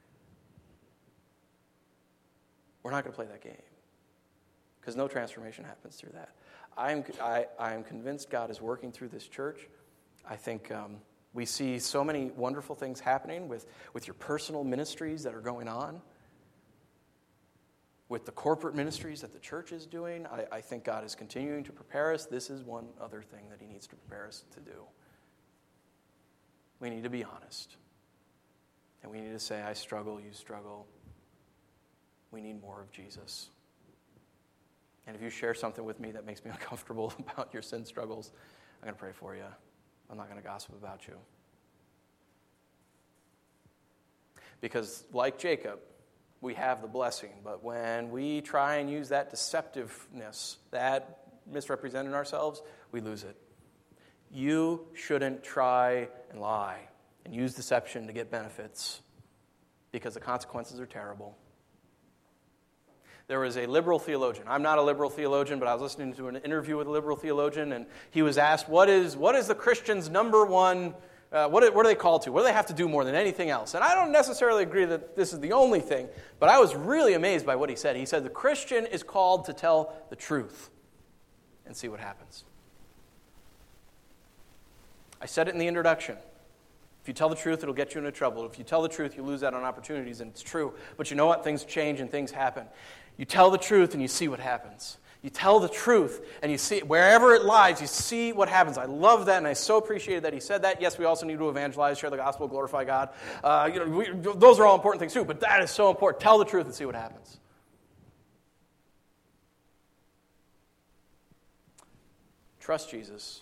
We're not going to play that game because no transformation happens through that. I am convinced God is working through this church. I think we see so many wonderful things happening with your personal ministries that are going on. with the corporate ministries that the church is doing. I think God is continuing to prepare us. This is one other thing that he needs to prepare us to do. We need to be honest. And we need to say, I struggle, you struggle. We need more of Jesus. And if you share something with me that makes me uncomfortable about your sin struggles, I'm going to pray for you. I'm not going to gossip about you. Because like Jacob, we have the blessing, but when we try and use that deceptiveness, that misrepresenting ourselves, we lose it. You shouldn't try and lie and use deception to get benefits, because the consequences are terrible. There was a liberal theologian. I'm not a liberal theologian, but I was listening to an interview with a liberal theologian, and he was asked, what is the Christian's number one, what are they called to? What do they have to do more than anything else? And I don't necessarily agree that this is the only thing, but I was really amazed by what he said. He said the Christian is called to tell the truth and see what happens. I said it in the introduction. If you tell the truth, it'll get you into trouble. If you tell the truth, you lose out on opportunities, and it's true. But you know what? Things change and things happen. You tell the truth and you see what happens. You tell the truth and you see, wherever it lies, you see what happens. I love that, and I so appreciated that he said that. Yes, we also need to evangelize, share the gospel, glorify God. Those are all important things too, but that is so important. Tell the truth and see what happens. Trust Jesus.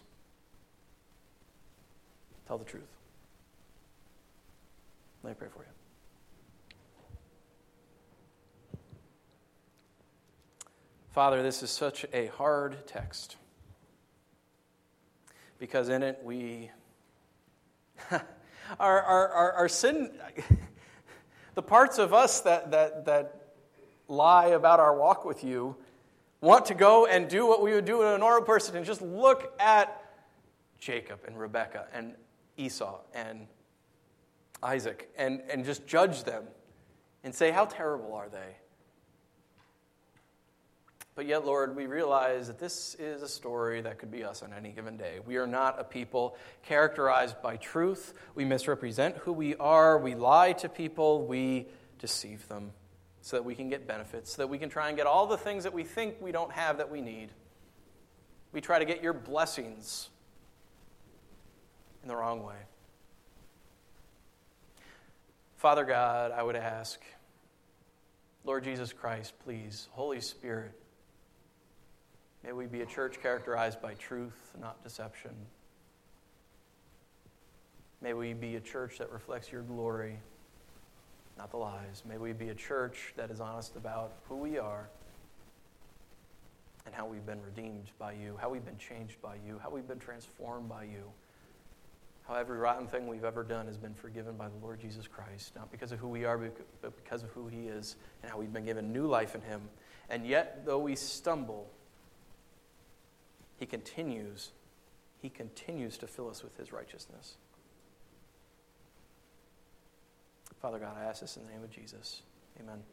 Tell the truth. Let me pray for you. Father, this is such a hard text, because in it we, our sin, the parts of us that lie about our walk with you, want to go and do what we would do to a normal person and just look at Jacob and Rebekah and Esau and Isaac and just judge them and say, how terrible are they? But yet, Lord, we realize that this is a story that could be us on any given day. We are not a people characterized by truth. We misrepresent who we are. We lie to people. We deceive them so that we can get benefits, so that we can try and get all the things that we think we don't have that we need. We try to get your blessings in the wrong way. Father God, I would ask, Lord Jesus Christ, please, Holy Spirit, may we be a church characterized by truth, not deception. May we be a church that reflects your glory, not the lies. May we be a church that is honest about who we are and how we've been redeemed by you, how we've been changed by you, how we've been transformed by you, how every rotten thing we've ever done has been forgiven by the Lord Jesus Christ, not because of who we are, but because of who he is and how we've been given new life in him. And yet, though we stumble, He continues to fill us with his righteousness. Father God, I ask this in the name of Jesus. Amen.